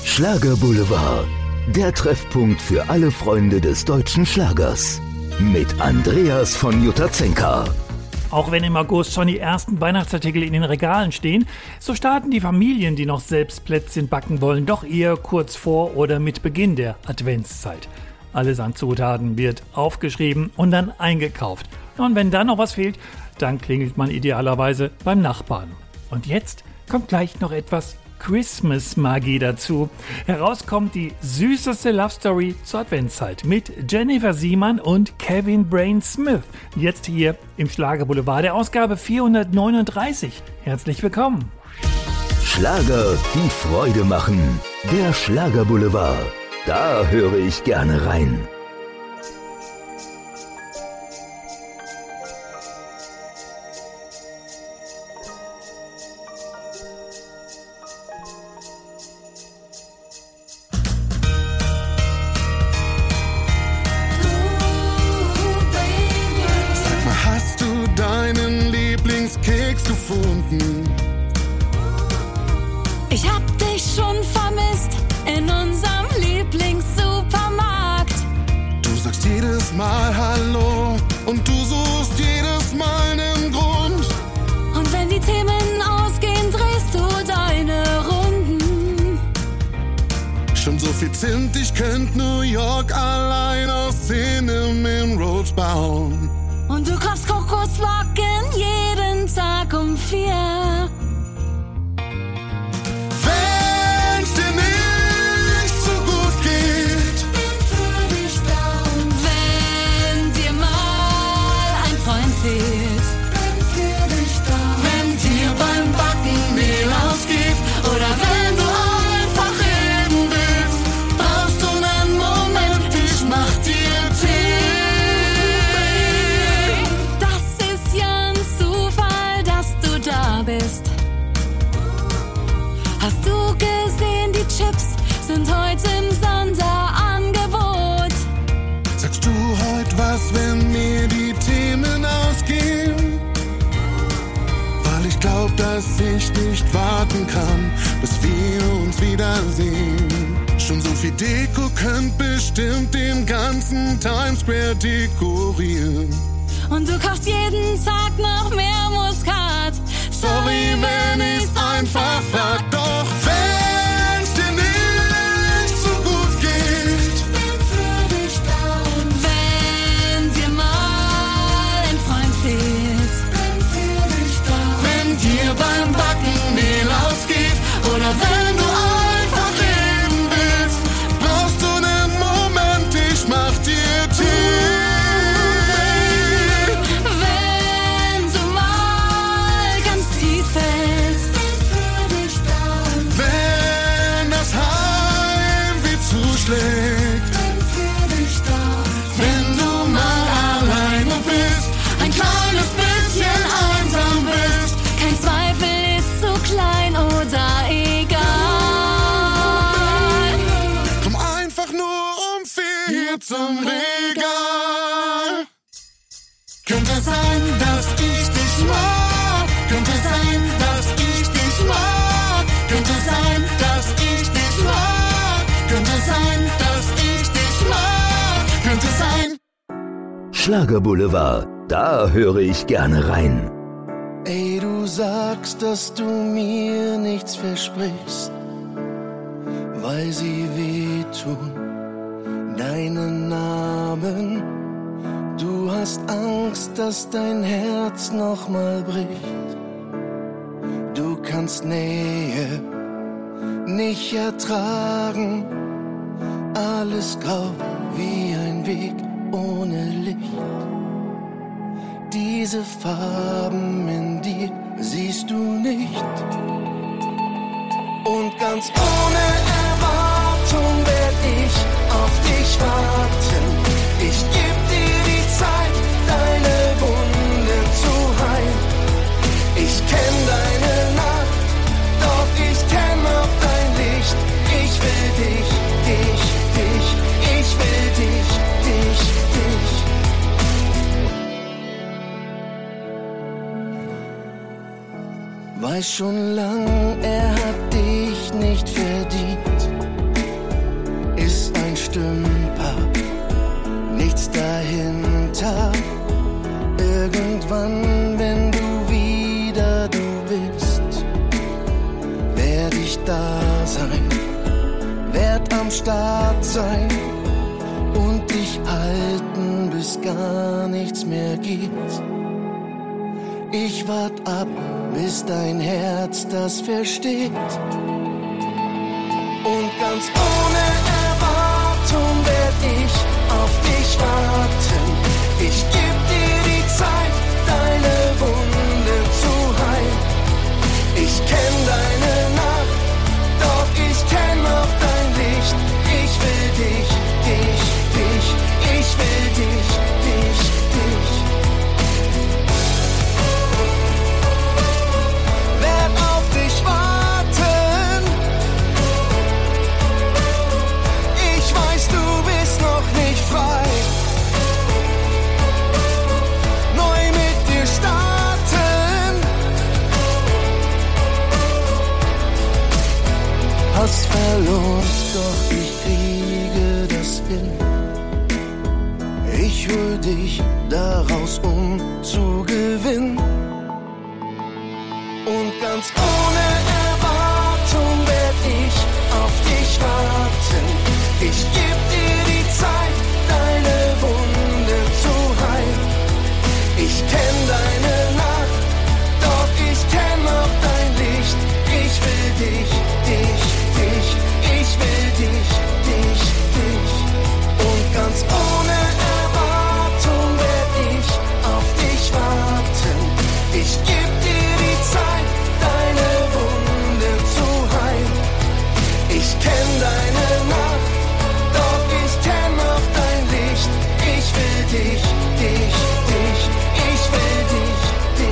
Schlager Boulevard, der Treffpunkt für alle Freunde des deutschen Schlagers. Mit Andreas von Jutazenka. Auch wenn im August schon die ersten Weihnachtsartikel in den Regalen stehen, so starten die Familien, die noch selbst Plätzchen backen wollen, doch eher kurz vor oder mit Beginn der Adventszeit. Alles an Zutaten wird aufgeschrieben und dann eingekauft. Und wenn dann noch was fehlt, dann klingelt man idealerweise beim Nachbarn. Und jetzt kommt gleich noch etwas Christmas-Magie dazu. Heraus kommt die süßeste Love-Story zur Adventszeit mit Jennifer Siemann und Kevin Brain Smith. Jetzt hier im Schlager Boulevard, der Ausgabe 439. Herzlich willkommen. Schlager, die Freude machen. Der Schlager Boulevard. Da höre ich gerne rein. Ich hab dich schon vermisst in unserem Lieblingssupermarkt. Du sagst jedes Mal Hallo und du suchst jedes Mal einen Grund. Und wenn die Themen ausgehen, drehst du deine Runden. Schon so viel Zint, ich könnt New York allein aus Cinnamon Rolls bauen. Und du kaufst Kokosflocken jeden Tag um 4. Wenn's dir nicht so gut geht, bin für dich da. Und wenn dir mal ein Freund fehlt, bin für dich da. wenn dir beim Backen Mehl ausgeht oder wenn du einfach reden willst, brauchst du einen Moment, ich mach dir Tee. Das ist ja ein Zufall, dass du da bist. Hast du gesehen, die Chips sind heute im Sonderangebot. Sagst du heute was, wenn mir die Themen ausgehen? Weil ich glaub, dass ich nicht warten kann, bis wir uns wiedersehen. Schon so viel Deko könnt bestimmt den ganzen Times Square dekorieren. Und du kaufst jeden Tag noch mehr Muskat. Sorry, wenn ich's einfach frag, doch wenn's dir nicht so gut geht, bin für dich da. Und wenn dir mal ein Freund fehlt, bin für dich da. wenn dir beim Backen Mehl ausgeht oder wenn du einfach reden willst, brauchst du einen Moment, ich mach dir Tee. Wenn du mal ganz tief fällst, bin für dich da. Und Wenn das Heimweh zuschlägt, bin für dich da. wenn du mal alleine bist, Ein kleines bisschen einsam bist. Kein Zweifel ist zu klein oder egal. komm einfach nur um 4 zum Regal. Könnte sein, dass ich dich mag. Könnte sein, dass ich dich mag. Könnte sein, dass ich dich mag. Könnte sein, dass ich dich mag. Könnte sein. Schlager Boulevard, da höre ich gerne rein. Ey, du sagst, dass du mir nichts versprichst, weil sie wehtun, deine Namen. Du hast Angst, dass dein Herz nochmal bricht. Du kannst Nähe nicht ertragen, alles grau wie ein Weg ohne Licht. Diese Farben in dir siehst du nicht. Und ganz ohne Erwartung werd ich auf dich warten. Ich geb dir die Zeit, deine Wunden zu heilen. Ich kenn deine Nacht, doch ich kenn auch dein Licht. Ich will dich, ich will dich. Weiß schon lang, er hat dich nicht verdient. am Start sein und dich halten, bis gar nichts mehr gibt. Ich wart ab, bis dein Herz das versteht. Und ganz ohne Erwartung werd ich auf dich warten. Ich geb dir die Zeit, deine Wunde zu heilen. Ich kenn deine Nacht, doch ich kenn auch dein Licht. Ich will dich, ich will dich. Werd auf dich warten. Ich weiß, du bist noch nicht frei. Neu mit dir starten. Hast verloren, doch ich kriege das hin. Ich hol dich daraus, um zu gewinnen. Und ganz ohne Erwartung werd ich auf dich warten. Ich geb dir die Zeit, deine Wunde zu heilen. Ich kenn deine Nacht, doch ich kenn auch dein Licht. Ich will dich, ich will dich. Und ganz ohne Erwartung werd ich auf dich warten. Ich geb dir die Zeit, deine Wunde zu heilen. Ich kenn deine Nacht, doch ich kenn auch dein Licht. Ich will dich, ich will dich.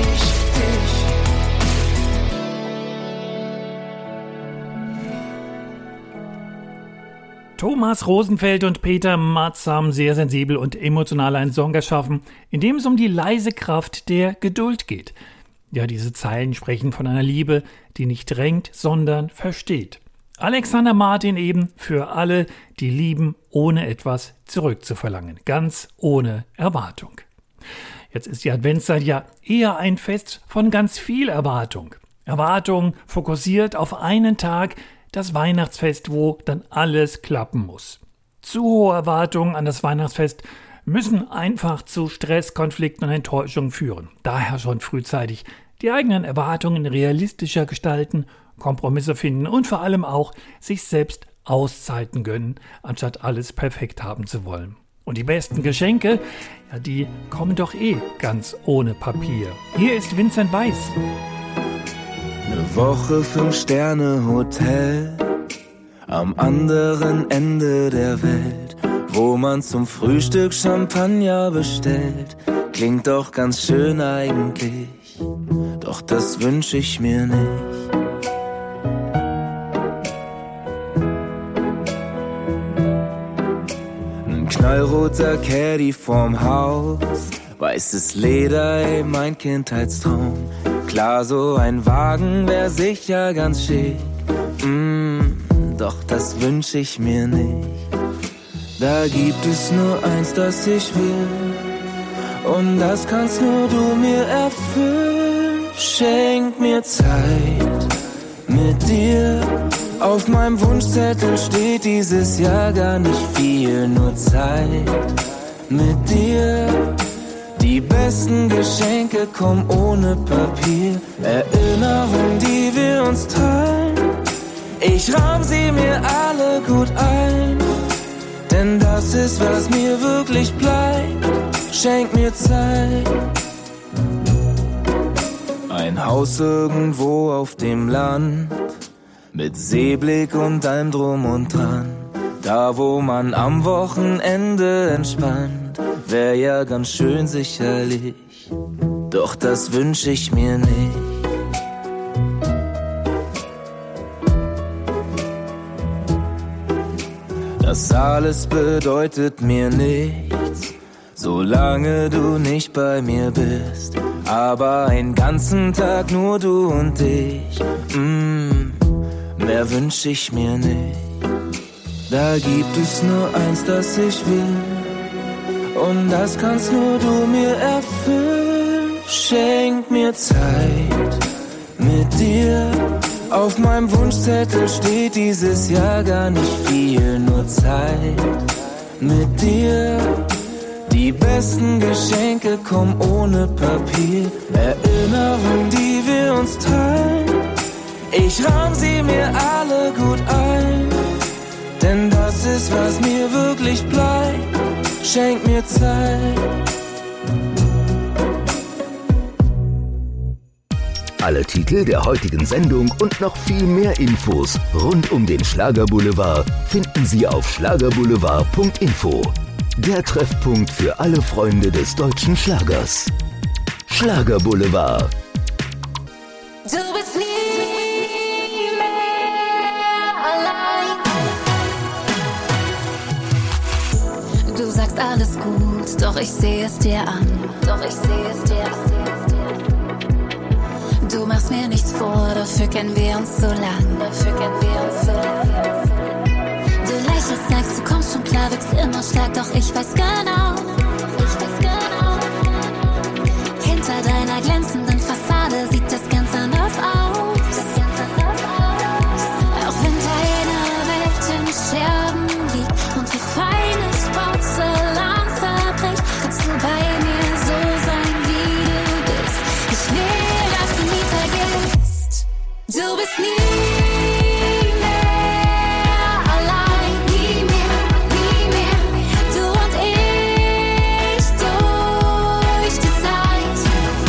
Thomas Rosenfeld und Peter Matz haben sehr sensibel und emotional einen Song geschaffen, in dem es um die leise Kraft der Geduld geht. Ja, diese Zeilen sprechen von einer Liebe, die nicht drängt, sondern versteht. Alexander Martin eben für alle, die lieben, ohne etwas zurückzuverlangen, ganz ohne Erwartung. Jetzt ist die Adventszeit ja eher ein Fest von ganz viel Erwartung. Erwartung fokussiert auf einen Tag, das Weihnachtsfest, wo dann alles klappen muss. Zu hohe Erwartungen an das Weihnachtsfest müssen einfach zu Stress, Konflikten und Enttäuschungen führen. Daher schon frühzeitig die eigenen Erwartungen realistischer gestalten, Kompromisse finden und vor allem auch sich selbst Auszeiten gönnen, anstatt alles perfekt haben zu wollen. Und die besten Geschenke, ja, die kommen doch ganz ohne Papier. Hier ist Vincent Weiss. Eine Woche 5-Sterne-Hotel am anderen Ende der Welt, wo man zum Frühstück Champagner bestellt. Klingt doch ganz schön eigentlich, doch das wünsch ich mir nicht. Ein knallroter Caddy vorm Haus, weißes Leder, ey, mein Kindheitstraum. Klar, so ein Wagen wär sicher ganz schick, doch das wünsch ich mir nicht. Da gibt es nur eins, das ich will, und das kannst nur du mir erfüllen. Schenk mir Zeit mit dir, auf meinem Wunschzettel steht dieses Jahr gar nicht viel, nur Zeit mit dir. Die besten Geschenke kommen ohne Papier, Erinnerungen, die wir uns teilen. Ich rahm sie mir alle gut ein, denn das ist, was mir wirklich bleibt. Schenk mir Zeit. Ein Haus irgendwo auf dem Land, mit Seeblick und allem drum und dran. Da, wo man am Wochenende entspannt, wär ja ganz schön sicherlich, doch das wünsch ich mir nicht. Das alles bedeutet mir nichts, solange du nicht bei mir bist. Aber einen ganzen Tag nur du und ich, mehr wünsch ich mir nicht. Da gibt es nur eins, das ich will, und das kannst nur du mir erfüllen. Schenk mir Zeit mit dir, Auf meinem Wunschzettel steht dieses Jahr gar nicht viel, nur Zeit mit dir. Die besten Geschenke kommen ohne Papier, Erinnerungen, die wir uns teilen. Ich rahm sie mir alle gut ein, denn das ist, was mir wirklich bleibt. Schenk mir Zeit. Alle Titel der heutigen Sendung und noch viel mehr Infos rund um den Schlagerboulevard finden Sie auf schlagerboulevard.info. Der Treffpunkt für alle Freunde des deutschen Schlagers. Schlagerboulevard. Du bist nie mehr allein. Du sagst alles gut, doch ich sehe es dir an. Du machst mir nichts vor, dafür kennen wir uns so lang. Du lächelst, sagst, du kommst schon klar, wirkst immer stark, doch ich weiß genau. Hinter deiner glänzenden Fassade sieht das ganz anders aus. Auch wenn deine Welt in Scherben liegt und wie feines Porzellan zerbricht, kannst du bei mir so sein, wie du bist. Ich will, dass du nie vergisst, du bist nie mehr allein, nie mehr. Du und ich durch die Zeit.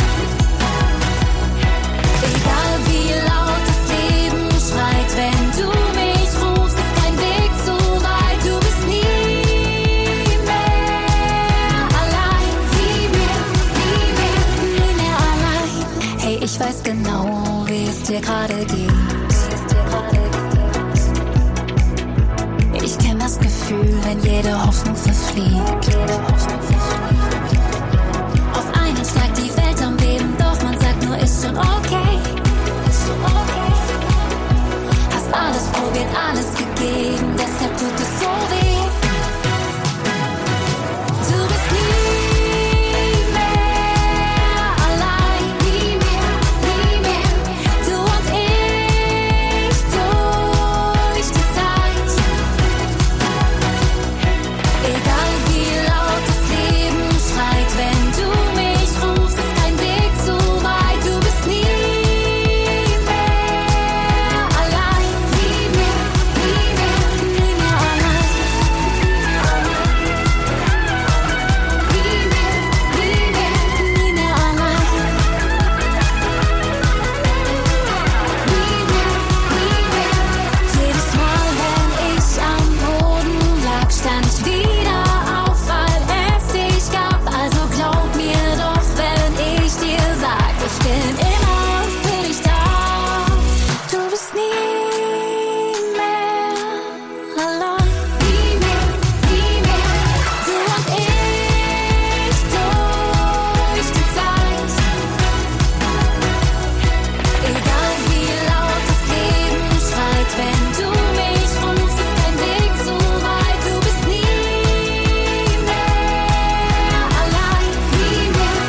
Egal wie laut das Leben schreit, wenn du mich rufst, ist kein Weg zu weit. Du bist nie mehr allein, nie mehr allein. Hey, ich weiß genau, wie es dir gerade geht. Ich kenn das Gefühl, wenn jede Hoffnung verfliegt. Auf einen Schlag die Welt am Beben, doch man sagt nur, ist schon okay. Hast alles probiert, alles gegeben, deshalb tut es so weh. Du bist nie mehr allein, nie mehr. Du und ich durch die Zeit. Egal wie laut das Leben schreit, wenn du mich rufst, ist kein Weg zu weit. Du bist nie mehr allein, nie mehr allein. Nie mehr allein. Jedes Mal, wenn ich am Boden lag, stand ich wieder auf, weil es dich gab. Also glaub mir doch, wenn ich dir sag, ich bin immer für dich da. Du bist nie mehr allein, nie mehr. Du und ich durch die Zeit. Egal wie laut das Leben schreit, wenn du mich rufst, ist kein Weg zu weit. Du bist nie mehr allein, nie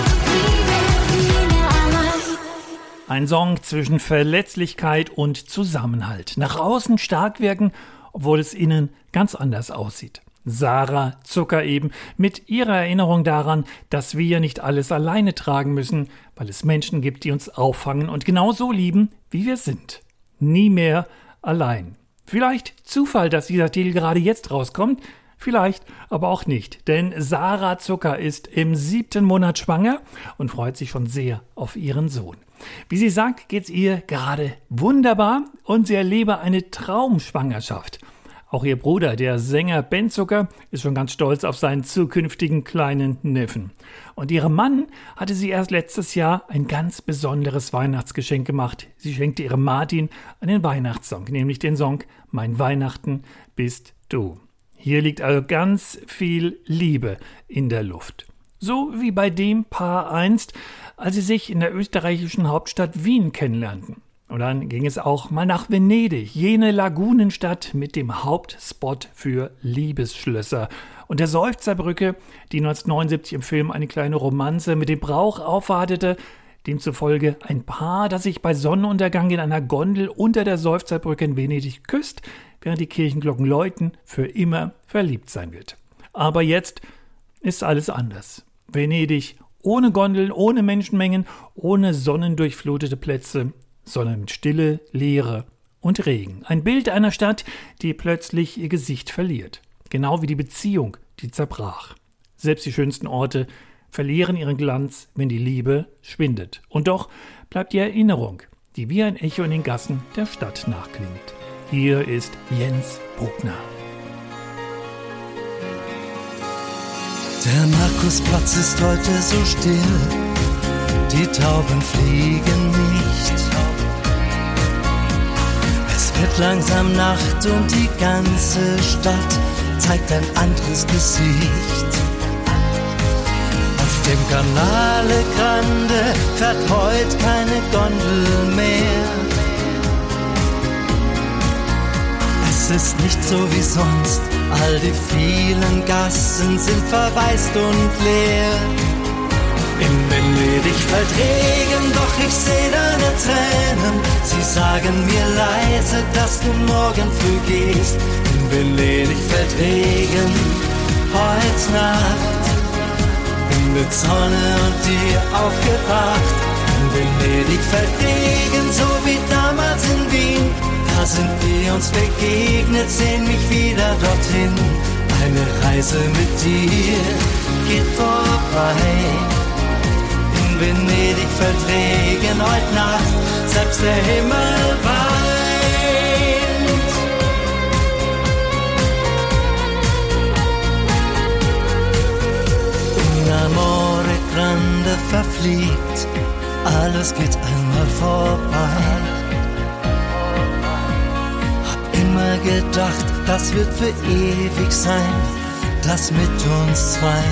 mehr allein. Ein Song zwischen Verletzlichkeit und Zusammenhalt. Nach außen stark wirken, obwohl es innen ganz anders aussieht. Sarah Zucker eben mit ihrer Erinnerung daran, dass wir nicht alles alleine tragen müssen, weil es Menschen gibt, die uns auffangen und genauso lieben, wie wir sind. Nie mehr allein. Vielleicht Zufall, dass dieser Titel gerade jetzt rauskommt, vielleicht aber auch nicht, denn Sarah Zucker ist im 7. Monat schwanger und freut sich schon sehr auf ihren Sohn. Wie sie sagt, geht's ihr gerade wunderbar und sie erlebe eine Traumschwangerschaft. Auch ihr Bruder, der Sänger Ben Zucker, ist schon ganz stolz auf seinen zukünftigen kleinen Neffen. Und ihrem Mann hatte sie erst letztes Jahr ein ganz besonderes Weihnachtsgeschenk gemacht. Sie schenkte ihrem Martin einen Weihnachtssong, nämlich den Song »Mein Weihnachten bist du«. Hier liegt also ganz viel Liebe in der Luft. So wie bei dem Paar einst, als sie sich in der österreichischen Hauptstadt Wien kennenlernten. Und dann ging es auch mal nach Venedig, jene Lagunenstadt mit dem Hauptspot für Liebesschlösser und der Seufzerbrücke, die 1979 im Film eine kleine Romanze mit dem Brauch aufwartete, Demzufolge ein Paar, das sich bei Sonnenuntergang in einer Gondel unter der Seufzerbrücke in Venedig küsst, während die Kirchenglocken läuten, für immer verliebt sein wird. Aber jetzt ist alles anders. Venedig ohne Gondeln, ohne Menschenmengen, ohne sonnendurchflutete Plätze, sondern mit Stille, Leere und Regen. Ein Bild einer Stadt, die plötzlich ihr Gesicht verliert. Genau wie die Beziehung, die zerbrach. Selbst die schönsten Orte verlieren ihren Glanz, wenn die Liebe schwindet. Und doch bleibt die Erinnerung, die wie ein Echo in den Gassen der Stadt nachklingt. Hier ist Jens Bogner. Der Markusplatz ist heute so still, die Tauben fliegen nicht. Es wird langsam Nacht und die ganze Stadt zeigt ein anderes Gesicht. Auf dem Canale Grande fährt heute keine Gondel mehr. Es ist nicht so wie sonst, all die vielen Gassen sind verwaist und leer. In Venedig fällt Regen, doch ich seh deine Tränen. Sie sagen mir leise, dass du morgen früh gehst. In Venedig fällt Regen, heute Nacht. Bin mit Sonne und dir aufgewacht. In Venedig fällt Regen, so wie damals in Wien. Da sind wir uns begegnet, sehen mich wieder dorthin. Eine Reise mit dir geht vorbei. In Venedig fällt Regen heute Nacht, selbst der Himmel weint. Un amore grande verfliegt, alles geht einmal vorbei. Immer gedacht, das wird für ewig sein, das mit uns zwei.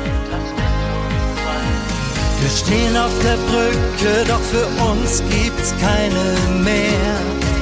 Wir stehen auf der Brücke, doch für uns gibt's keine mehr.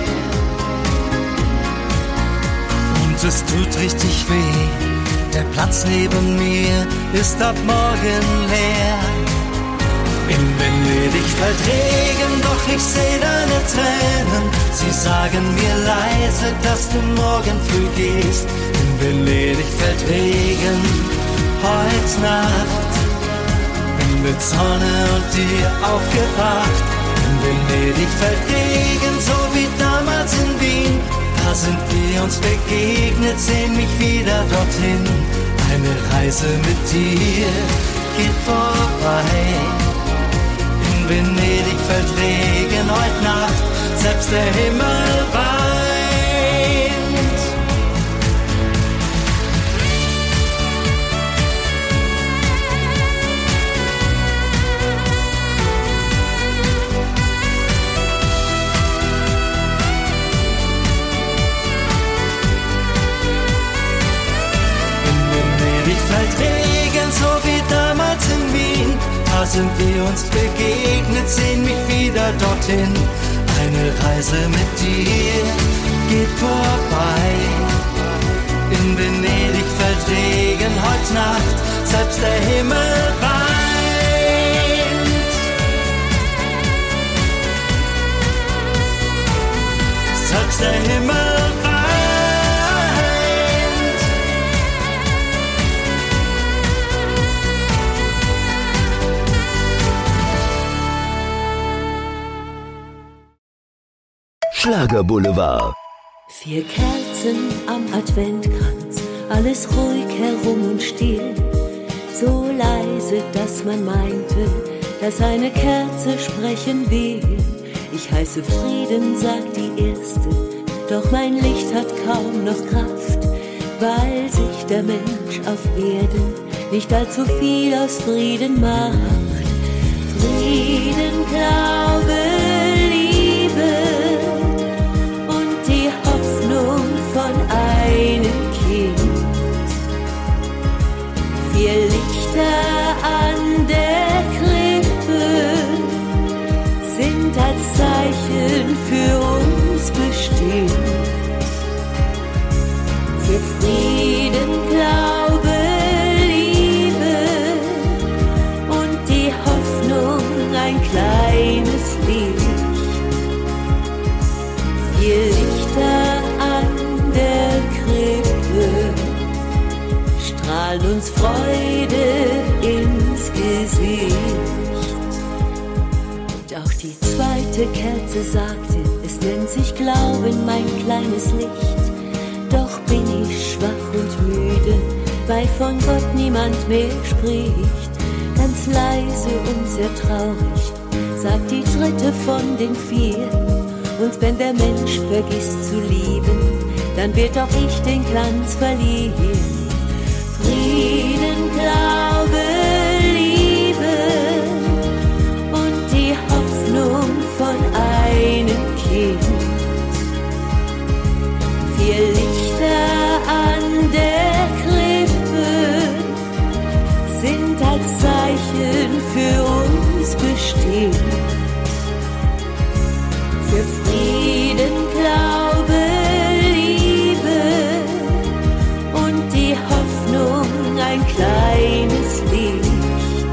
Und es tut richtig weh, der Platz neben mir ist ab morgen leer. In Venedig fällt Regen, doch ich seh deine Tränen. Sie sagen mir leise, dass du morgen früh gehst. In Venedig fällt Regen, heute Nacht. Bin mit Sonne und dir aufgewacht. In Venedig fällt Regen, so wie damals in Wien. Da sind wir uns begegnet, sehen mich wieder dorthin. Eine Reise mit dir geht vorbei. In Venedig fällt Regen heute Nacht, selbst der Himmel weint. In Venedig fällt Regen, so wie damals in Wien. Da sind wir uns begegnet, sehen mich wieder dorthin. Eine Reise mit dir geht vorbei. In Venedig fällt Regen heute Nacht, selbst der Himmel weint. Selbst der Himmel weint. Schlagerboulevard. 4 Kerzen am Adventkranz, alles ruhig herum und still. So leise, dass man meinte, dass eine Kerze sprechen will. Ich heiße Frieden, sagt die erste, doch mein Licht hat kaum noch Kraft, weil sich der Mensch auf Erden nicht allzu viel aus Frieden macht. Frieden, Glaube, Liebe und die Hoffnung von einem Kind. 4 Lichter an der Krippe sind als Zeichen für uns bestimmt. Für Frieden, Glaube, Liebe und die Hoffnung, ein kleines strahlt uns Freude ins Gesicht. Doch die zweite Kerze sagte, es nennt sich Glauben, mein kleines Licht. Doch bin ich schwach und müde, weil von Gott niemand mehr spricht. Ganz leise und sehr traurig sagt die dritte von den vier. Und wenn der Mensch vergisst zu lieben, dann wird auch ich den Glanz verlieren. Frieden, Glaube, Liebe und die Hoffnung von einem Kind. 4 Lichter an der Krippe sind als Zeichen für uns bestimmt. Für Frieden, Glaube, Liebe und die Hoffnung ein kleines Licht.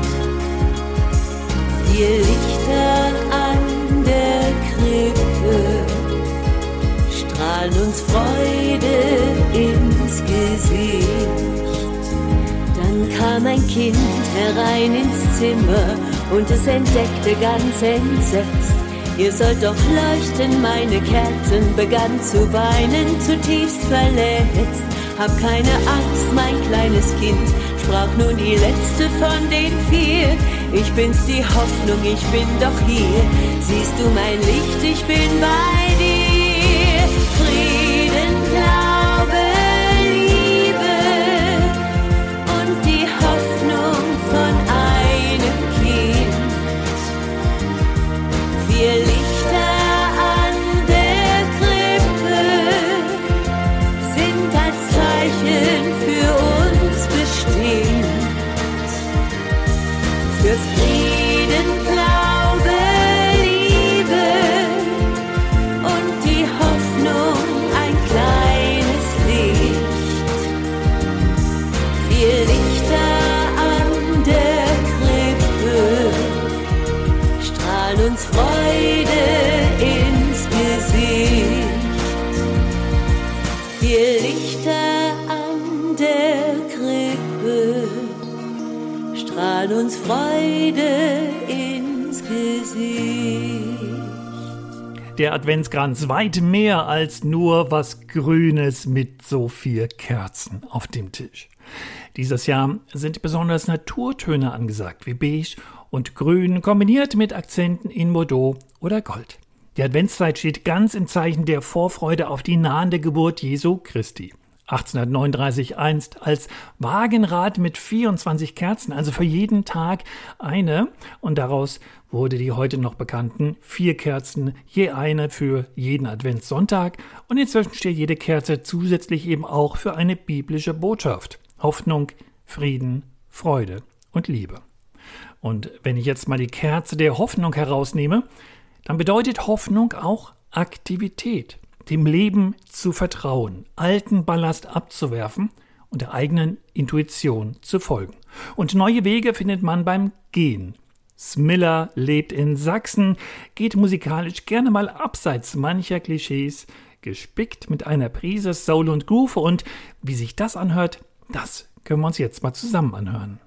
4 Lichter an der Krippe strahlen uns Freude ins Gesicht. Dann kam ein Kind herein ins Zimmer und es entdeckte ganz entsetzt: Ihr sollt doch leuchten, meine Kerzen, begann zu weinen, zutiefst verletzt. Hab keine Angst, mein kleines Kind, sprach nun die letzte von den 4. Ich bin's, die Hoffnung, ich bin doch hier. Siehst du mein Licht, ich bin bei dir. Frieden, Glaube, Liebe und die Hoffnung von einem Kind. 4 Lichter an der Krippe sind als Zeichen für uns bestimmt. Für Frieden, Glaube, Liebe und die Hoffnung ein kleines Licht. 4 Lichter an der Krippe strahlen uns Freude ins Gesicht. 4 Lichter an der Krippe strahlen uns Freude ins Gesicht. Der Adventskranz weit mehr als nur was Grünes mit so 4 Kerzen auf dem Tisch. Dieses Jahr sind besonders Naturtöne angesagt, wie Beige und Grün, kombiniert mit Akzenten in Bordeaux oder Gold. Die Adventszeit steht ganz im Zeichen der Vorfreude auf die nahende Geburt Jesu Christi. 1839 einst als Wagenrad mit 24 Kerzen, also für jeden Tag eine. Und daraus wurde die heute noch bekannten 4 Kerzen, je eine für jeden Adventssonntag. Und inzwischen steht jede Kerze zusätzlich eben auch für eine biblische Botschaft. Hoffnung, Frieden, Freude und Liebe. Und wenn ich jetzt mal die Kerze der Hoffnung herausnehme, dann bedeutet Hoffnung auch Aktivität. Dem Leben zu vertrauen, alten Ballast abzuwerfen und der eigenen Intuition zu folgen. Und neue Wege findet man beim Gehen. Smilla lebt in Sachsen, geht musikalisch gerne mal abseits mancher Klischees, gespickt mit einer Prise Soul und Groove. Und wie sich das anhört, das können wir uns jetzt mal zusammen anhören.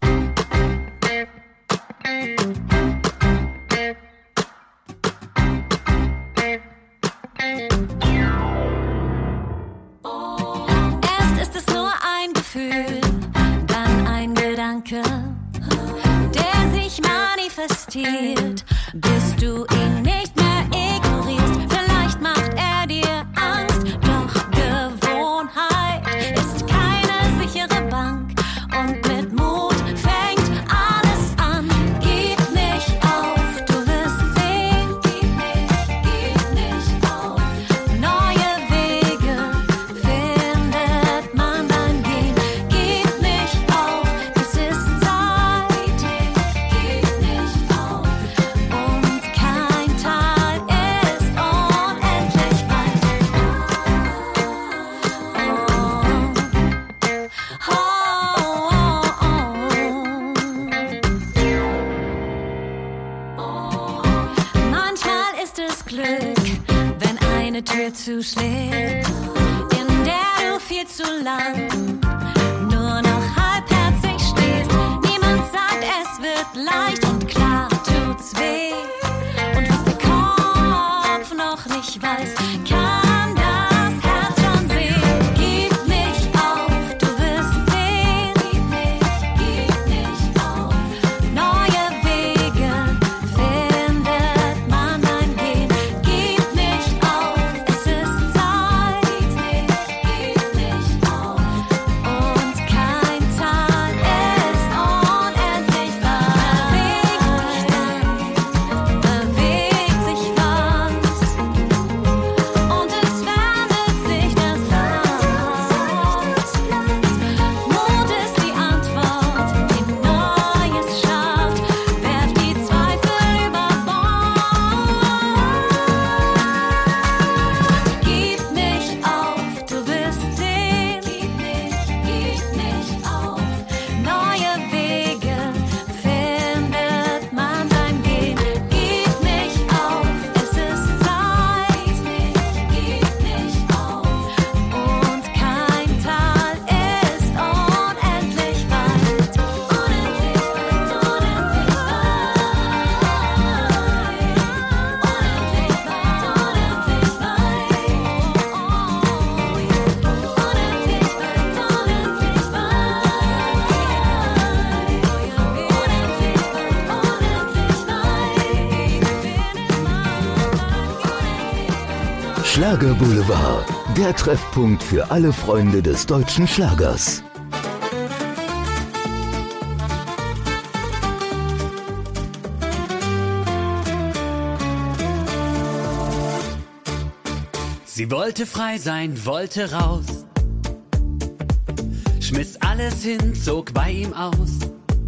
Dann ein Gedanke, der sich manifestiert, bis du ihn nicht mehr ignorierst. Vielleicht macht er dir Angst, doch Gewohnheit ist keine sichere Bank. Und mit Mut fängt alles an. Gib nicht auf, du wirst sehen. Gib nicht auf. Neue Wege findet man beim Gehen. Gib nicht auf, es ist Zeit. Gib nicht auf. Und kein Tal ist unendlich weit. Manchmal ist es Glück, wenn eine Tür zuschlägt, in der du viel zu lang nur noch Kreis. Kann das Herz schon sehen? Gib nicht auf, du wirst sehen. Gib nicht auf. Neue Wege findet man ein Gehen. Gib nicht auf, es ist Zeit. Gib nicht auf. Und kein Tal ist unendlich weit. Bewegt sich was. Und es wendet sich das Blatt. Mut ist die Antwort, die Neues schafft. Werft die Zweifel über Bord. Gib nicht auf, du wirst sehen. Gib nicht auf. Neue Wege findet man beim Gehen. Gib nicht auf, es ist Zeit. Gib nicht auf. Und kein Tal ist unendlich weit. Unendlich weit, unendlich Schlager Boulevard, der Treffpunkt für alle Freunde des deutschen Schlagers. Sie wollte frei sein, wollte raus, schmiss alles hin, zog bei ihm aus.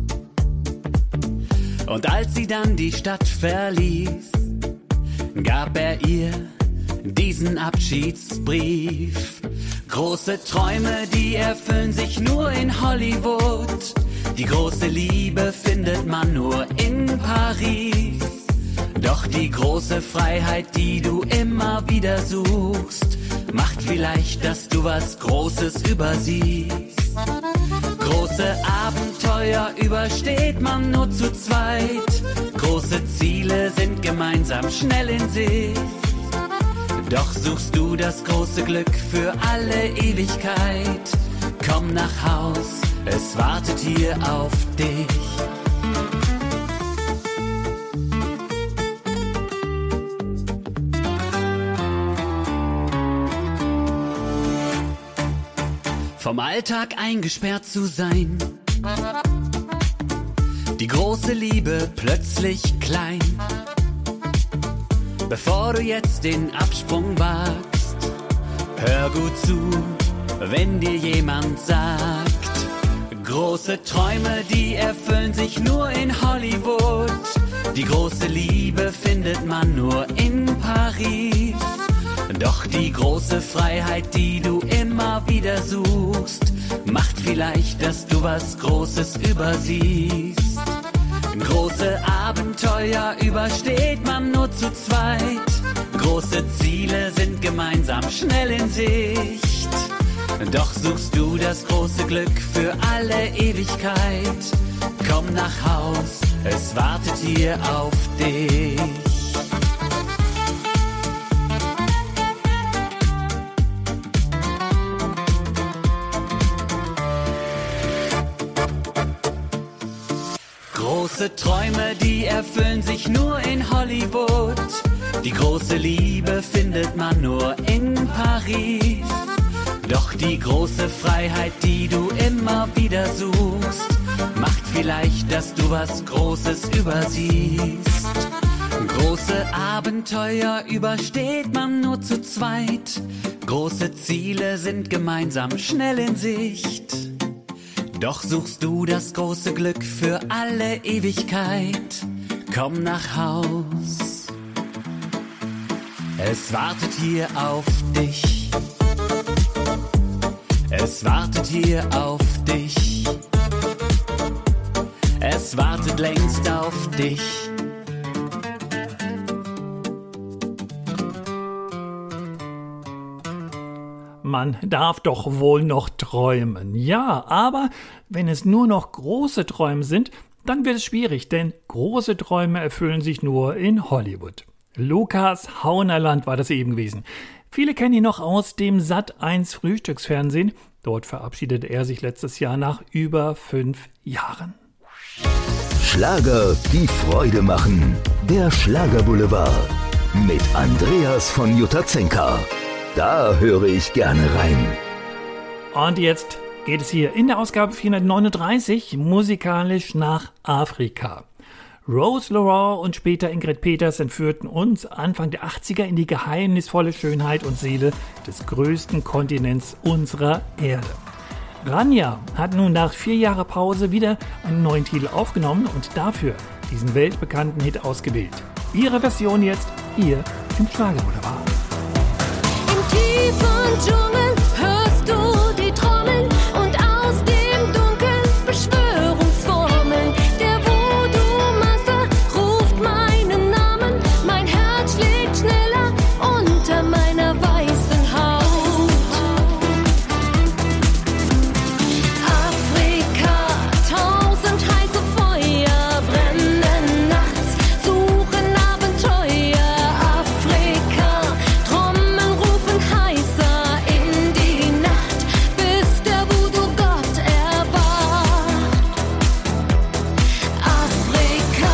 Und als sie dann die Stadt verließ, gab er ihr diesen Abschiedsbrief. Große Träume, die erfüllen sich nur in Hollywood. Die große Liebe findet man nur in Paris. Doch die große Freiheit, die du immer wieder suchst, macht vielleicht, dass du was Großes übersiehst. Große Abenteuer übersteht man nur zu zweit. Große Ziele sind gemeinsam schnell in Sicht. Doch suchst du das große Glück für alle Ewigkeit. Komm nach Haus, es wartet hier auf dich. Vom Alltag eingesperrt zu sein, die große Liebe plötzlich klein. Bevor du jetzt den Absprung wagst, hör gut zu, wenn dir jemand sagt, große Träume, die erfüllen sich nur in Hollywood. Die große Liebe findet man nur in Paris. Doch die große Freiheit, die du immer wieder suchst, macht vielleicht, dass du was Großes übersiehst. Große Abenteuer übersteht man nur zu zweit. Große Ziele sind gemeinsam schnell in Sicht. Doch suchst du das große Glück für alle Ewigkeit. Komm nach Haus, es wartet hier auf dich. Große Träume, die erfüllen sich nur in Hollywood. Die große Liebe findet man nur in Paris. Doch die große Freiheit, die du immer wieder suchst, macht vielleicht, dass du was Großes übersiehst. Große Abenteuer übersteht man nur zu zweit. Große Ziele sind gemeinsam schnell in Sicht. Doch suchst du das große Glück für alle Ewigkeit. Komm nach Haus, es wartet hier auf dich. Es wartet hier auf dich. Es wartet längst auf dich. Man darf doch wohl noch träumen. Ja, aber wenn es nur noch große Träume sind, dann wird es schwierig, denn große Träume erfüllen sich nur in Hollywood. Lukas Haunerland war das eben gewesen. Viele kennen ihn noch aus dem Sat.1 Frühstücksfernsehen. Dort verabschiedete er sich letztes Jahr nach über 5 Jahren. Schlager, die Freude machen. Der Schlagerboulevard. Mit Andreas von Jutazenka. Da höre ich gerne rein. Und jetzt geht es hier in der Ausgabe 439 musikalisch nach Afrika. Rose Laurent und später Ingrid Peters entführten uns Anfang der 80er in die geheimnisvolle Schönheit und Seele des größten Kontinents unserer Erde. Rania hat nun nach 4 Jahren Pause wieder einen neuen Titel aufgenommen und dafür diesen weltbekannten Hit ausgewählt. Ihre Version jetzt hier im Schlagerboulevard. Im tiefen Dschungel hörst du die Trommeln und aus dem Dunkeln Beschwörungsformeln. Der Voodoo-Master ruft meinen Namen, mein Herz schlägt schneller unter meiner weißen Haut. Afrika, 1000 heiße Feuer brennen nachts, suchen Abenteuer. Afrika, Trommeln rufen heißer in die Nacht, bis der Voodoo-Gott erwacht. Afrika,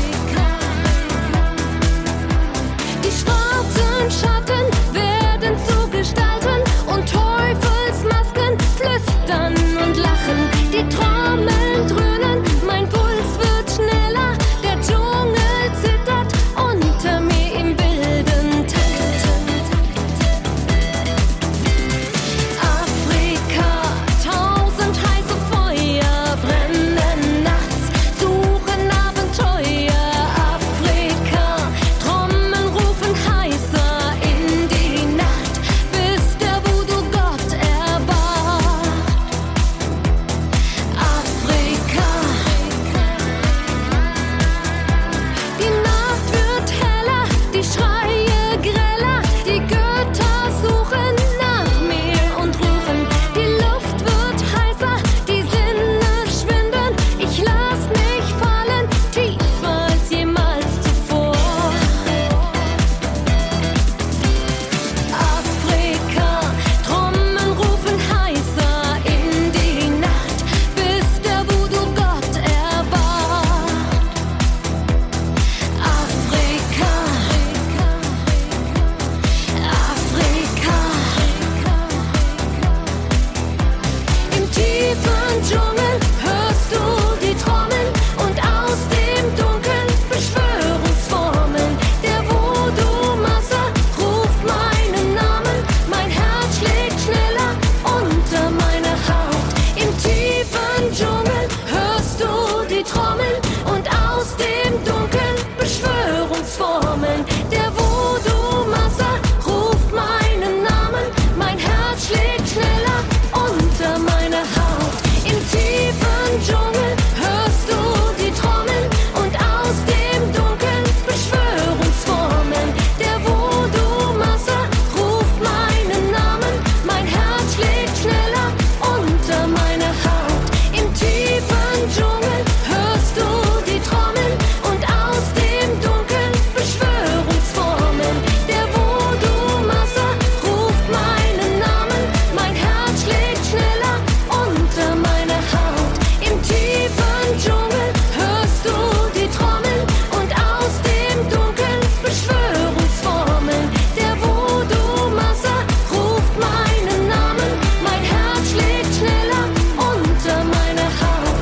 die schwarzen Schatten werden zu Gestalten und Teufelsmasken flüstern und lachen. Die Trommeln dröhnen, mein Puls wird schneller, der Dschungel zittert unter mir im wilden Takt. Afrika, 1000 heiße Feuer brennen nachts, suchen Abenteuer. Afrika, Trommeln rufen heißer in die Nacht, bis der Voodoo-Gott erwacht. Afrika, die Nacht wird heller, die Schreie greller, die Götter suchen nach mir und rufen. Die Luft wird heißer, die Sinne schwinden, ich lass mich fallen, tiefer als jemals zuvor. Afrika, Trommeln rufen heißer in die Nacht, bis der Voodoo-Gott erwacht. Afrika, Afrika, im tiefen Dschungel hörst du die Trommeln und aus dem Dunkeln Beschwörungsformeln. Der Voodoo-Master ruft meinen Namen, mein Herz schlägt schneller unter meiner Haut. Im tiefen Dschungel hörst du die Trommeln und aus dem Dunkeln Beschwörungsformeln. Der Voodoo-Master ruft meinen Namen, mein Herz schlägt schneller unter meiner Haut. Im tiefen Dschungel hörst du die Trommeln und aus dem Dunkeln Beschwörungsformeln. Der Voodoo-Master ruft meinen Namen, mein Herz schlägt schneller unter meiner Haut. Im tiefen Dschungel hörst du die Trommeln und aus dem Dunkeln Beschwörungsformeln. Der Voodoo-Master ruft meinen Namen, mein Herz schlägt schneller unter meiner Haut. Im tiefen Dschungel hörst du die Trommeln und aus dem Dunkeln Beschwörungsformeln. Der Voodoo-Master ruft meinen Namen, mein Herz schlägt schneller unter meiner Haut.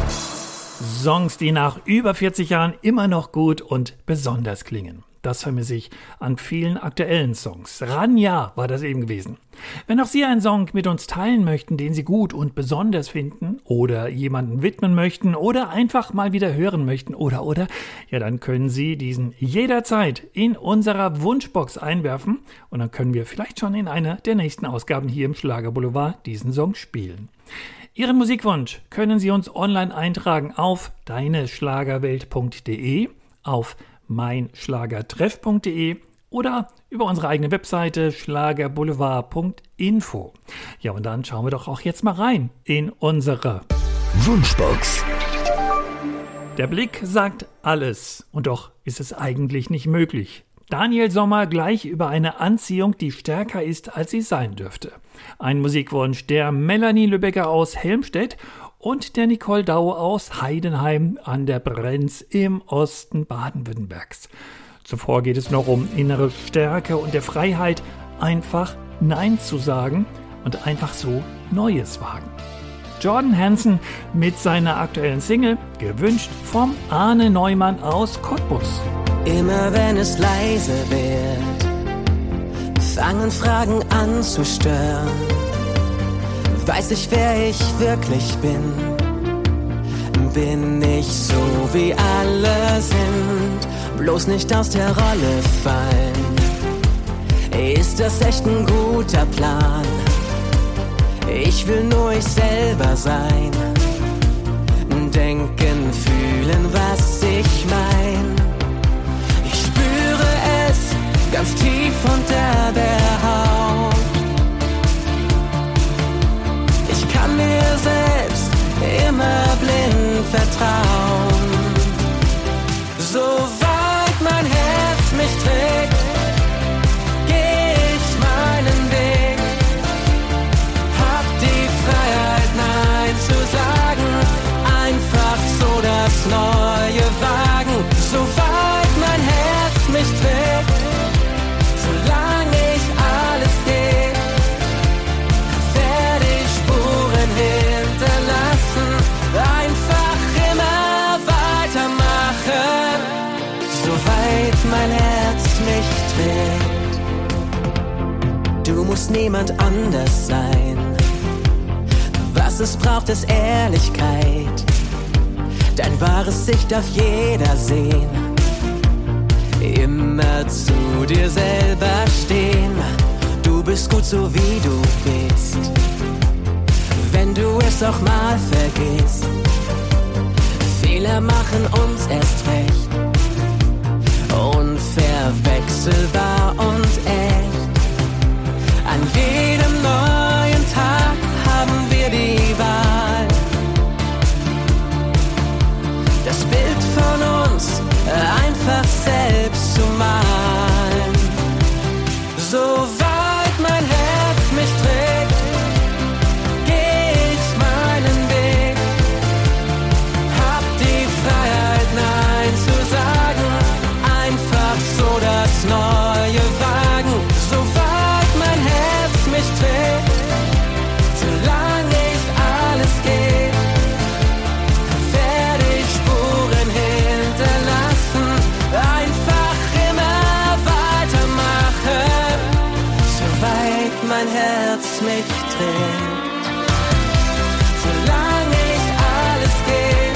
Songs, die nach über 40 Jahren immer noch gut und besonders klingen. Das vermisse ich an vielen aktuellen Songs. Rania war das eben gewesen. Wenn auch Sie einen Song mit uns teilen möchten, den Sie gut und besonders finden oder jemanden widmen möchten oder einfach mal wieder hören möchten oder, ja, dann können Sie diesen jederzeit in unserer Wunschbox einwerfen und dann können wir vielleicht schon in einer der nächsten Ausgaben hier im Schlagerboulevard diesen Song spielen. Ihren Musikwunsch können Sie uns online eintragen auf deineschlagerwelt.de, auf meinschlagertreff.de oder über unsere eigene Webseite schlagerboulevard.info. Ja, und dann schauen wir doch auch jetzt mal rein in unsere Wunschbox. Der Blick sagt alles und doch ist es eigentlich nicht möglich, Daniel Sommer gleich über eine Anziehung, die stärker ist, als sie sein dürfte. Ein Musikwunsch der Melanie Lübecker aus Helmstedt und der Nicole Dau aus Heidenheim an der Brenz im Osten Baden-Württembergs. Zuvor geht es noch um innere Stärke und der Freiheit, einfach Nein zu sagen und einfach so Neues wagen. Jordan Hansen mit seiner aktuellen Single, gewünscht vom Arne Neumann aus Cottbus. Immer wenn es leise wird, fangen Fragen an zu stören. Weiß ich, wer ich wirklich bin? Bin ich so, wie alle sind? Bloß nicht aus der Rolle fallen. Ist das echt ein guter Plan? Ich will nur ich selber sein. Denken, fühlen, was ich mein. Ich spüre es ganz tief unter der Haut. Ich kann mir selbst immer blind vertrauen. So weit mein Herz mich trägt, geh ich meinen Weg. Hab die Freiheit, Nein zu sagen, einfach so das Neue wagen. So weit mein Herz mich trägt, solange ich alles geh, werde ich Spuren hinterlassen, einfach immer weitermachen, soweit mein Herz mich trägt. Du musst niemand anders sein, was es braucht ist Ehrlichkeit, dein wahres Sicht darf jeder sehen, immer zu dir selber stehen. Du bist gut so wie du bist, wenn du es auch mal vergisst. Fehler machen uns erst recht, unverwechselbar und echt. An jedem neuen Tag haben wir die Wahl, das Bild von uns einfach selbst zu malen. So weit mein Herz mich trägt, geh ich meinen Weg. Hab die Freiheit, Nein zu sagen, einfach so das Neue wagen. So weit mein Herz mich trägt, solange ich alles geh, werde ich Spuren hinterlassen, einfach immer weitermachen, soweit mein Herz mich trägt. Solange ich alles geh,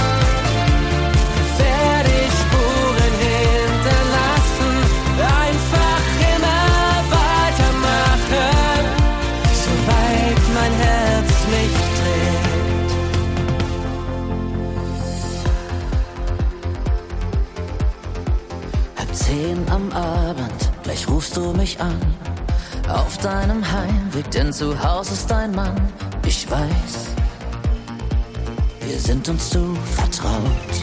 werde ich Spuren hinterlassen, einfach immer weitermachen, soweit mein Herz mich trägt. Halb 10 am Abend, gleich rufst du mich an. Auf deinem Heimweg, denn zu Hause ist dein Mann. Ich weiß, wir sind uns zu vertraut.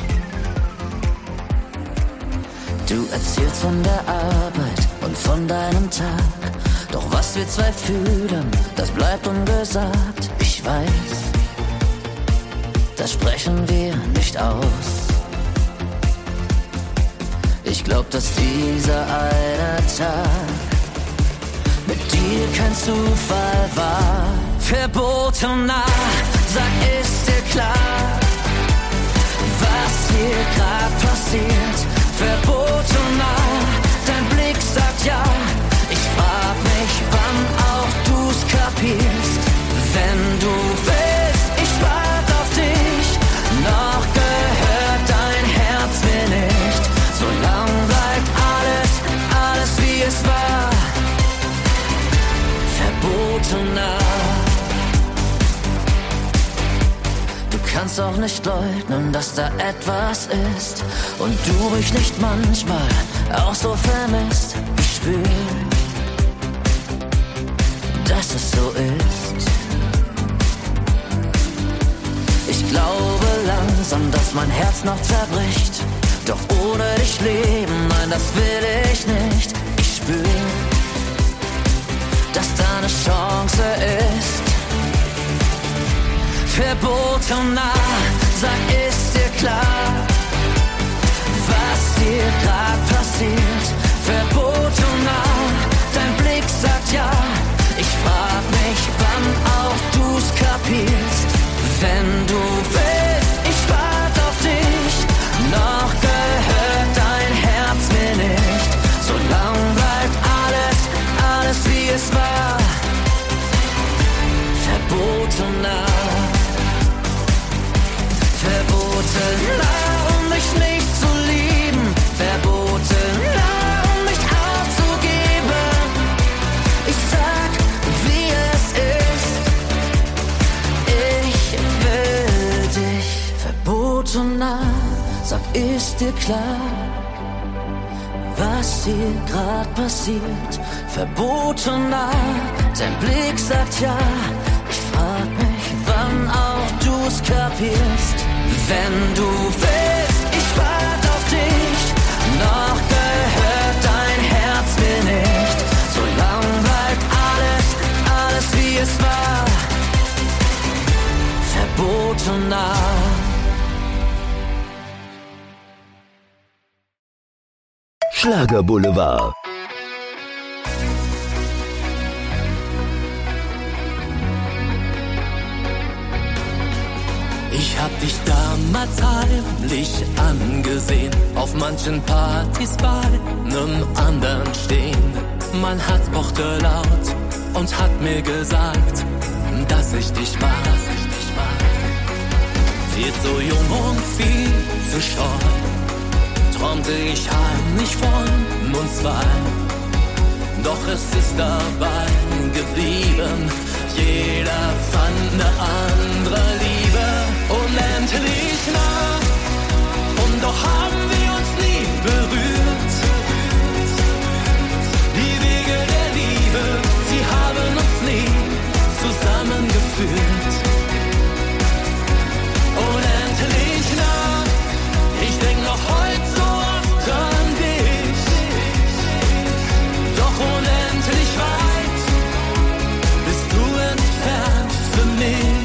Du erzählst von der Arbeit und von deinem Tag. Doch was wir zwei fühlen, das bleibt ungesagt. Ich weiß, das sprechen wir nicht aus. Ich glaub, dass dieser eine Tag mit dir kein Zufall war. Verbotener, sag, ist dir klar, was hier grad passiert? Verbotener, dein Blick sagt ja. Ich frag mich, wann auch du's kapierst. Wenn du willst, ich wart auf dich. Noch gehört dein Herz mir nicht. Solang bleibt alles wie es war. Verbotener. Du kannst auch nicht leugnen, dass da etwas ist und du mich nicht manchmal auch so vermisst. Ich spür, dass es so ist. Ich glaube langsam, dass mein Herz noch zerbricht. Doch ohne dich leben, nein, das will ich nicht. spür, dass da eine Chance ist. Verboten nah, sag, ist dir klar, was dir grad passiert? Verboten nah, dein Blick sagt ja, ich frag mich, wann auch du's kapierst. Wenn du willst, ich wart auf dich, noch gehört dein Herz mir nicht. Solang bleibt alles wie es war. Verboten nah, verboten nah, um mich nicht zu lieben. Verboten nah, um mich aufzugeben. Ich sag, wie es ist, ich will dich. Verboten nah, sag, ist dir klar, was dir grad passiert? Verboten nah, dein Blick sagt ja, ich frag mich, wann auch du's kapierst. Wenn du willst, ich wart auf dich, noch gehört dein Herz mir nicht. Solang bleibt alles wie es war. Verboten nah. Schlagerboulevard. Ich hab dich damals heimlich angesehen, auf manchen Partys bei nem anderen stehen. Mein Herz pochte laut und hat mir gesagt, dass ich dich mag. Viel zu jung und viel zu scheu, träumte ich heimlich von uns zwei. Doch es ist dabei geblieben, jeder fand ne andere Liebe. Unendlich nah, und doch haben wir uns nie berührt. Die Wege der Liebe, sie haben uns nie zusammengeführt. Unendlich nah, ich denk noch heute so oft an dich. Doch unendlich weit bist du entfernt für mich.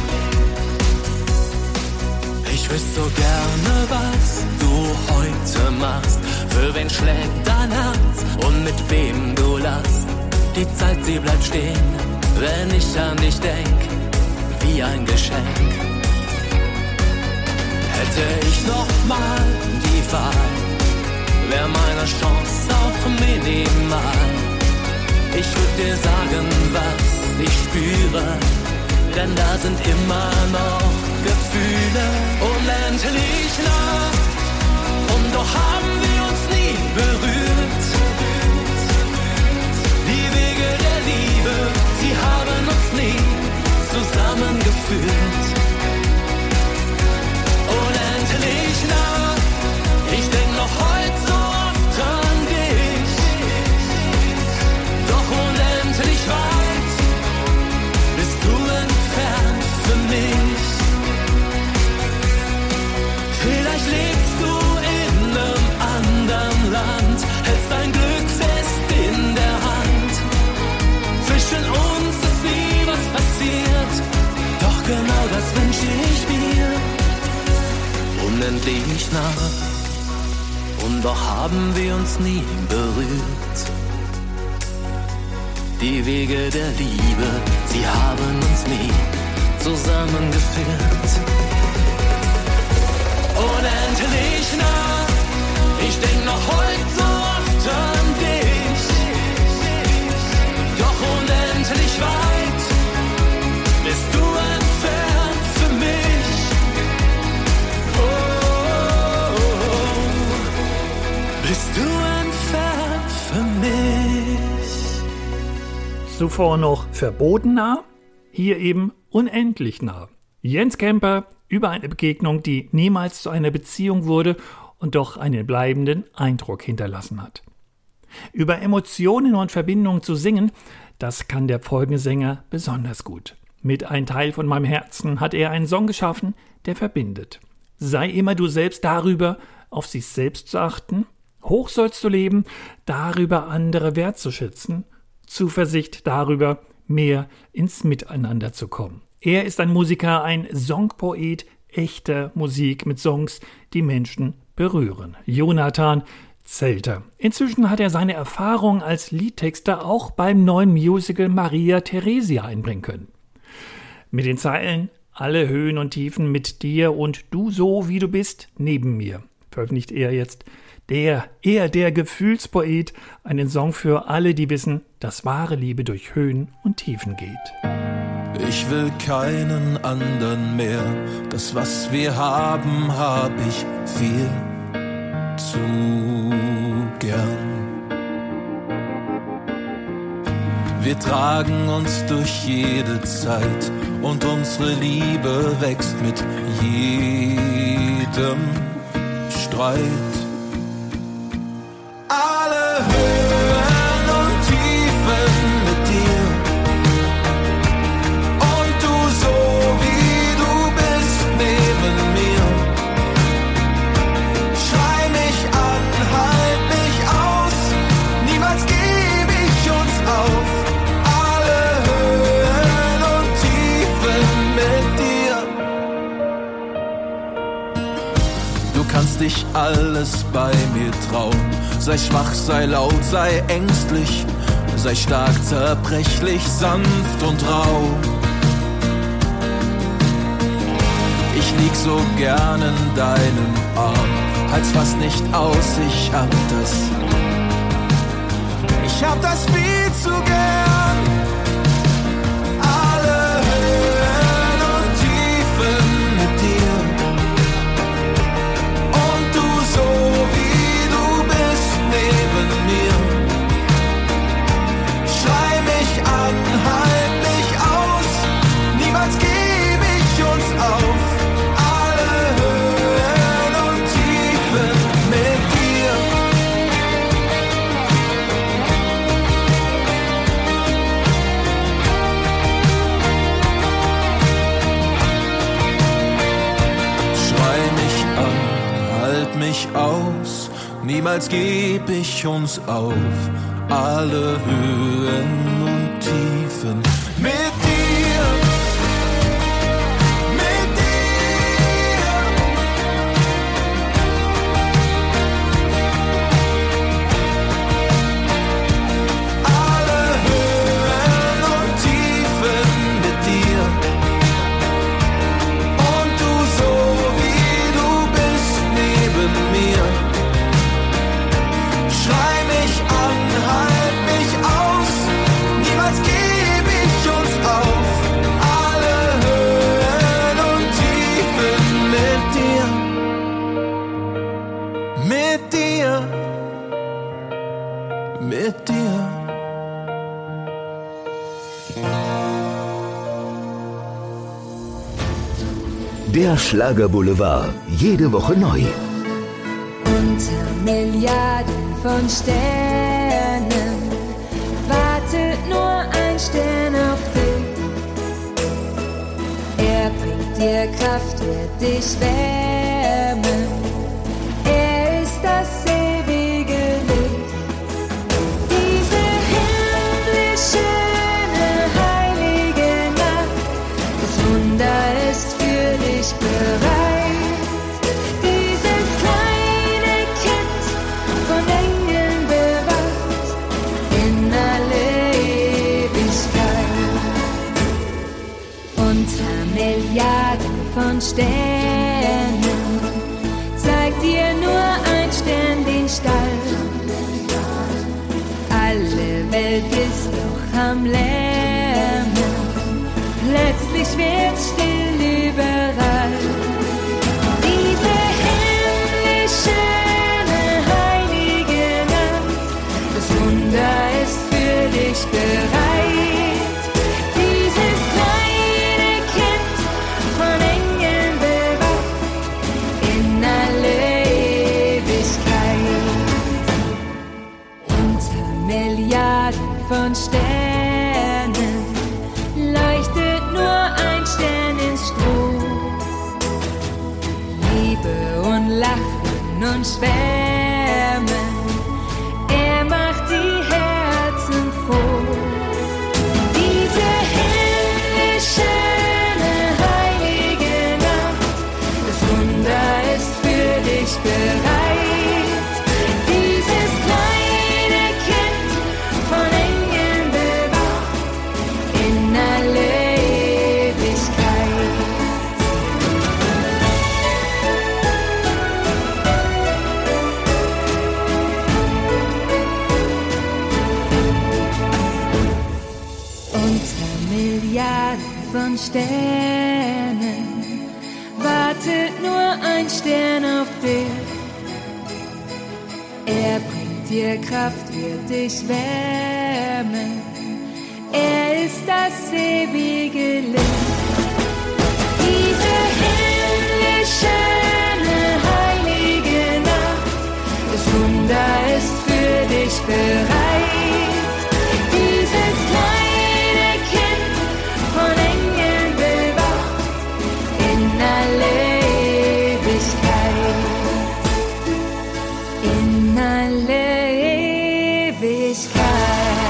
Ich wüsste so gerne, was du heute machst. Für wen schlägt dein Herz und mit wem du lachst? Die Zeit, sie bleibt stehen, wenn ich an dich denk, wie ein Geschenk. Hätte ich noch mal die Wahl, wär meine Chance auch minimal. Ich würd dir sagen, was ich spüre, denn da sind immer noch Gefühle. Unendlich nah, und doch haben wir uns nie berührt. Die Wege der Liebe, sie haben uns nie zusammengeführt. Unendlich nah, ich denk noch heute so oft an dich. Doch unendlich weit bist du entfernt für mich. Vielleicht lebst du in einem anderen Land, hältst dein Glück fest in der Hand. Zwischen uns ist nie was passiert, doch genau das wünsch ich mir. Unendlich nah, und doch haben wir uns nie berührt. Die Wege der Liebe, sie haben uns nie zusammengeführt. Unendlich nah, ich denk noch heute so oft an dich. Doch unendlich weit bist du entfernt für mich. Bist du entfernt für mich? Zuvor noch verboten nah, hier eben unendlich nah. Jens Kemper über eine Begegnung, die niemals zu einer Beziehung wurde und doch einen bleibenden Eindruck hinterlassen hat. Über Emotionen und Verbindungen zu singen, das kann der Folgensänger besonders gut. Mit Ein Teil von meinem Herzen hat er einen Song geschaffen, der verbindet. Sei immer du selbst, darüber auf sich selbst zu achten Hoch sollst du leben, darüber andere wertzuschätzen. Zuversicht darüber, mehr ins Miteinander zu kommen. Er ist ein Musiker, ein Songpoet, echter Musik mit Songs, die Menschen berühren. Jonathan Zelter. Inzwischen hat er seine Erfahrung als Liedtexter auch beim neuen Musical Maria Theresia einbringen können. Mit den Zeilen alle Höhen und Tiefen mit dir und du so, wie du bist, neben mir, veröffentlicht er jetzt der Gefühlspoet, einen Song für alle, die wissen, dass wahre Liebe durch Höhen und Tiefen geht. Ich will keinen anderen mehr, das was wir haben, hab ich viel zu gern. Wir tragen uns durch jede Zeit und unsere Liebe wächst mit jedem Streit. Alle Höhen und Tiefen mit dir und du so wie du bist neben mir. Schrei mich an, halt mich aus, niemals geb ich uns auf. Alle Höhen und Tiefen mit dir. Du kannst dich alles bei mir trauen. Sei schwach, sei laut, sei ängstlich, sei stark, zerbrechlich, sanft und rau. Ich lieg so gern in deinem Arm, halt's fast nicht aus, ich hab das viel zu gern. Alle Höhen und Tiefen mit dir und du so wie du bist neben mir. Schrei mich an, halt mich aus, niemals geb ich uns auf. Alle Höhen und Tiefen mit dir. Schrei mich an, halt mich aus, niemals geb ich uns auf. Alle Höhen und Tiefen mit dir, mit dir. Alle Höhen und Tiefen mit dir und du so wie du bist neben mir. Schrei mich an, halt mich aus, niemals geb ich uns auf. Alle Höhen und Tiefen mit dir, mit dir. Der Schlagerboulevard, jede Woche neu. Unter Milliarden von Sternen wartet nur ein Stern auf dich. Er bringt dir Kraft, wird dich wärmen. Er ist das ewige Licht. Diese himmlische, heilige Nacht, das Wunder ist für dich bereit. Von Sternen zeigt dir nur ein Stern den Stall. Alle Welt ist noch am Lärmen, plötzlich wird's still überall. Diese himmlische, heilige Nacht, das Wunder ist für dich bereit. Von Sternen leuchtet nur ein Stern ins Stroh. Liebe und Lachen und Schwärmen Sternen, wartet nur ein Stern auf dich. Er bringt dir Kraft, wird dich wärmen. Er ist das ewige Licht. Diese himmlisch schöne, heilige Nacht, das Wunder ist für dich bereit. Dieses kleine Kind von Engeln bewacht in alle Ewigkeit. In alle Ewigkeit.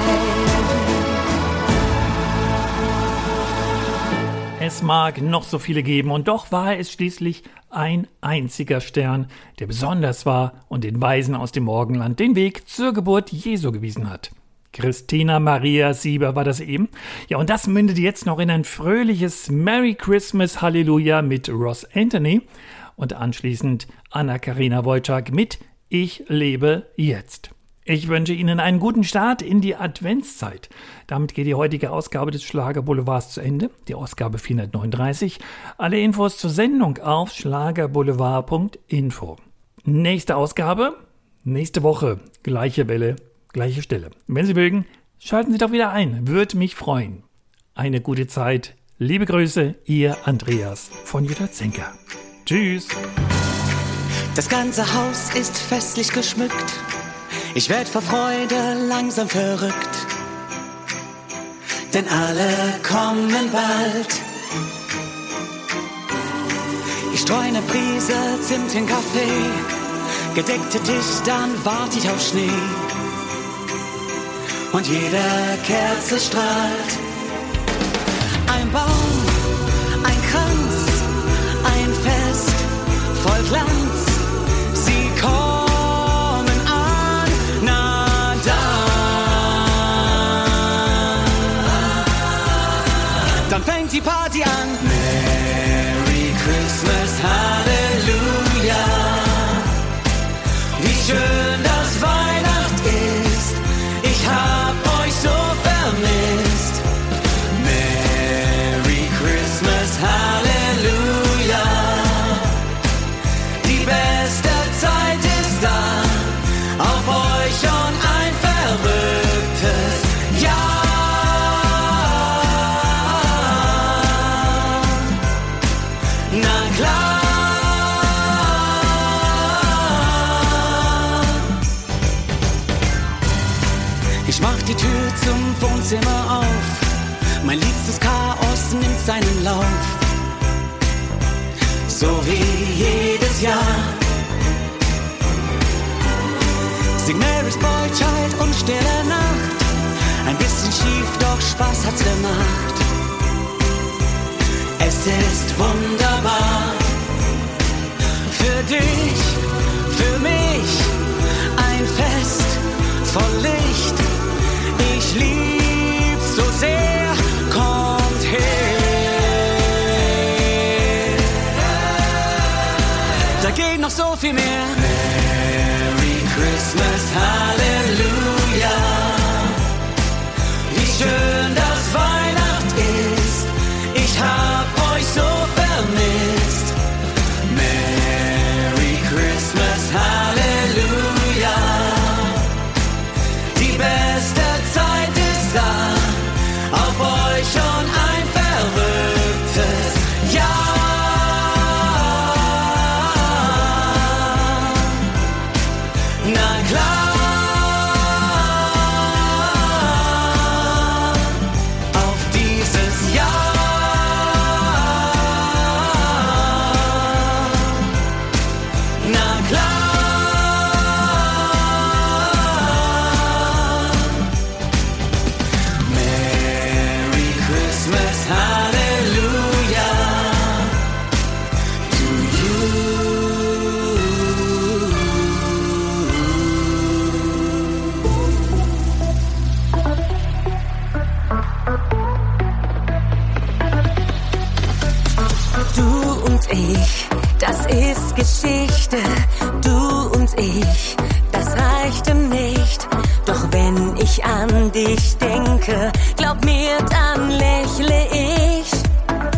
Es mag noch so viele geben, und doch war es schließlich ein einziger Stern, der besonders war und den Weisen aus dem Morgenland den Weg zur Geburt Jesu gewiesen hat. Christina Maria Sieber war das eben. Ja, und das mündet jetzt noch in ein fröhliches Merry Christmas Halleluja mit Ross Anthony und anschließend Anna-Karina Wojcik mit Ich lebe jetzt. Ich wünsche Ihnen einen guten Start in die Adventszeit. Damit geht die heutige Ausgabe des Schlagerboulevards zu Ende, die Ausgabe 439. Alle Infos zur Sendung auf schlagerboulevard.info. Nächste Ausgabe, nächste Woche, gleiche Welle, gleiche Stelle. Wenn Sie mögen, schalten Sie doch wieder ein, würde mich freuen. Eine gute Zeit. Liebe Grüße, Ihr Andreas von Jutta Zenker. Tschüss. Das ganze Haus ist festlich geschmückt. Ich werd vor Freude langsam verrückt, denn alle kommen bald. Ich streu eine Prise Zimt in Kaffee, gedeckte Tisch, dann wart ich auf Schnee. Und jede Kerze strahlt. Ein Baum, ein Kranz, ein Fest voll Glanz. Sie kommen. Dann fängt die Party an. Merry Christmas, Halleluja. Wie schön, dass Weihnacht ist. Ich hab euch so vermisst. Merry Christmas, Halleluja. Die beste Zeit ist da. Auf euch und ein verrücktes Jahr. Ich mach die Tür zum Wohnzimmer auf. Mein liebstes Chaos nimmt seinen Lauf. So wie jedes Jahr. Sing Mary's Boy Child und Stille Nacht. Ein bisschen schief, doch Spaß hat's gemacht. Es ist wunderbar. Für dich, für mich, ein Fest voll Licht. Ich lieb's so sehr, kommt her. Da geht noch so viel mehr. Merry Christmas, Halleluja. Wie schön, dass Weihnacht ist. Ich hab euch so vermisst. Merry Christmas, Halleluja. Die beste Zeit ist da. Auf euch und ein verrücktes Jahr. Na klar. Auf dieses Jahr. Na klar. Merry Christmas, Halleluja to you. Du und ich, das ist Geschichte. Du und ich, das reichte nicht. Doch wenn ich an dich denke, glaub mir, dann lächle ich.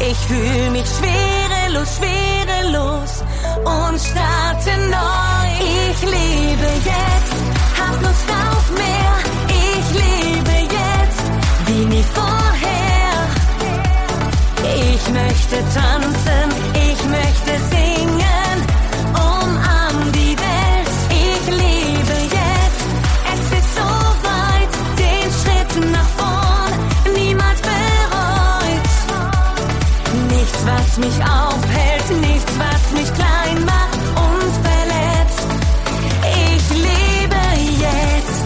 Ich fühl mich schwerelos, schwerelos und starte neu. Ich lebe jetzt, hab Lust auf mehr. Ich lebe jetzt, wie nie vorher. Ich möchte tanzen, ich möchte singen, umarm die Welt. Ich lebe jetzt, es ist so weit, den Schritt nach vorn, niemals bereut. Nichts, was mich aufhält, nichts, was mich klein macht und verletzt. Ich lebe jetzt.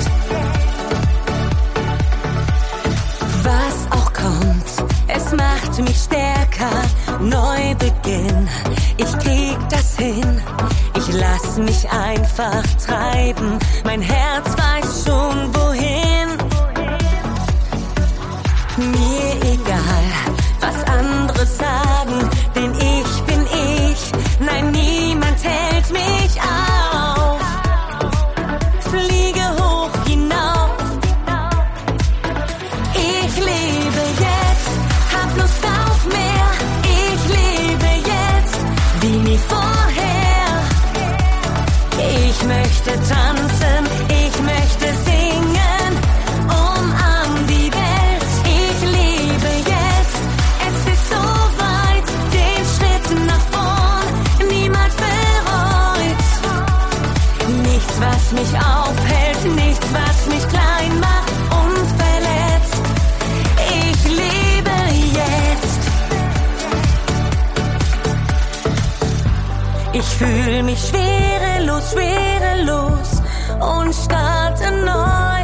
Was auch kommt, es macht mich stärker. Neubeginn, ich krieg das hin. Ich lass mich einfach treiben. Mein Herz weiß schon wohin. Mir egal, was andere sagen, denn ich bin ich. Nein, niemand hält mich auf. Fliege hoch hinauf. Ich lebe jetzt, hab Lust auf mehr. Ich lebe jetzt, wie nie vorher. Ich möchte tanzen, ich möchte singen, umarm die Welt. Ich lebe jetzt, es ist so weit, den Schritt nach vorn, niemals bereut. Nichts, was mich aufhält, nichts, was mich klein macht und verletzt. Ich lebe jetzt. Ich fühl mich schwerelos, schwerelos und starte neu.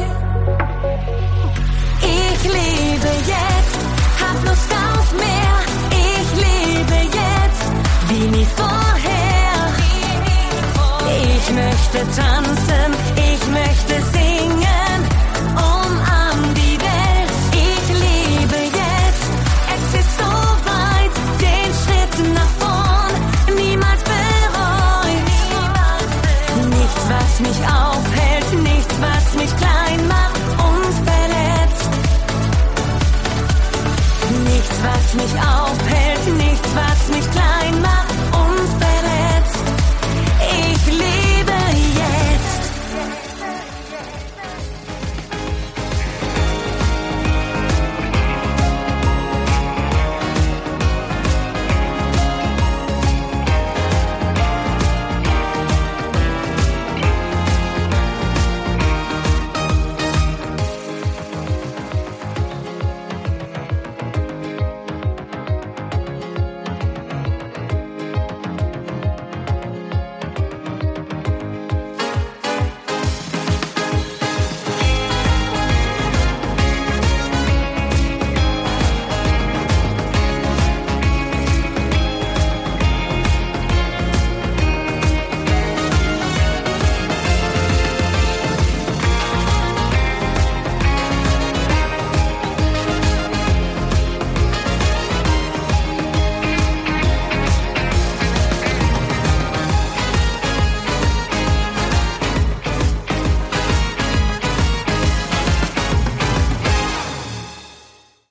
Ich lebe jetzt, hab Lust auf mehr. Ich lebe jetzt, wie nie vorher. Ich möchte tanzen, ich möchte singen, umarm die Welt. Ich lebe jetzt, es ist so weit, den Schritt nach vorn, niemals bereut. Nichts, was mich aufhält, nichts, was mich klein macht und verletzt. Nichts, was mich aufhält, nichts, was mich klein macht